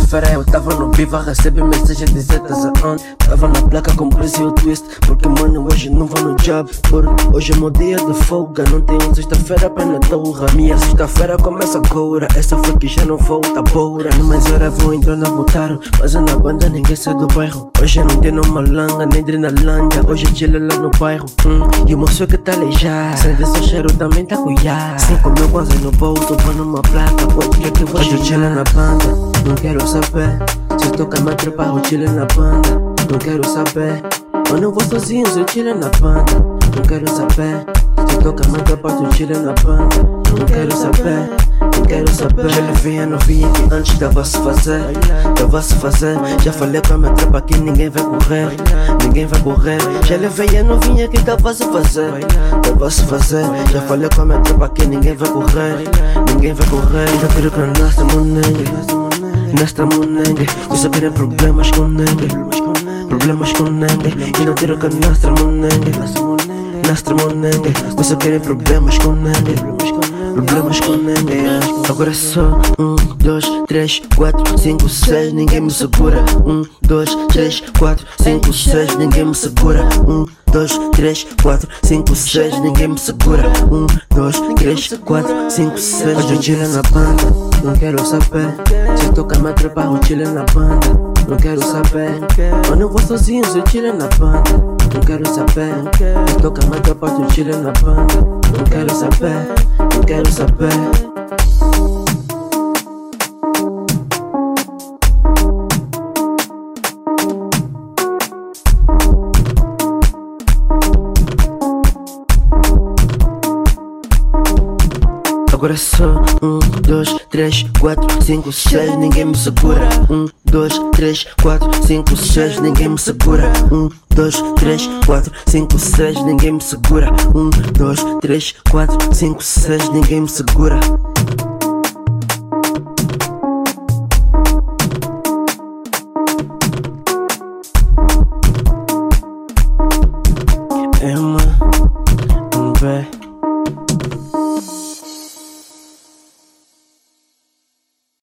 sexta-feira eu tava no Viva, recebi mensagem dizer tás aonde. Tava na placa com preço e o twist, porque mano hoje não vou no job. Hoje é meu dia de folga, não tenho sexta-feira pra na torra. Minha sexta-feira começa agora, essa foi que já não volta boura. Não mais hora vou entrar na botaram, mas eu na banda ninguém sai do bairro. Hoje não tenho malanga, nem adrenalândia, hoje chile lá no bairro. E o moço que tá aleijado, sente seu cheiro também tá cuidado. 5 mil quase no bolso, vou numa placa, pode crer que vou chile na banda. Não quero saber, se toca minha tropa, eu chile na banda. Não quero saber, eu não vou sozinho, se eu chile na banda. Não quero saber, se toca minha tropa, eu chile na banda. Não quero saber, não quero saber. Já levei a novinha que antes dava se fazer, já falei com a minha tropa que ninguém vai correr, ninguém vai correr. Já levei a novinha que dava se fazer, já falei com a minha tropa que ninguém vai correr, ninguém vai correr. Já tiro com nasta monengue, você quer problemas com nengue, problemas com nengue. E não tiro com nasta monengue, você quer problemas com nengue, problemas com nengue. Agora é só 1, 2, 3, 4, 5, 6, ninguém me segura. 1, 2, 3, 4, 5, 6, ninguém me segura. 1, 2, 3, 4, 5, 6, ninguém me segura. 1, 2, 3, 4, 5, 6. Hoje eu chile na banda, não quero saber. Se toca minha tropa, eu chile na banda. Não quero saber, eu não vou sozinho, se eu chile na banda. Não quero saber, se toca minha tropa, eu chile na banda. Não quero saber, não quero saber. Agora é só 1, 2, 3, 4, 5, 6, ninguém me segura. 1, 2, 3, 4, 5, 6, ninguém me segura. 1, 2, 3, 4, 5, 6, ninguém me segura. 1, 2, 3, 4, 5, 6, ninguém me segura.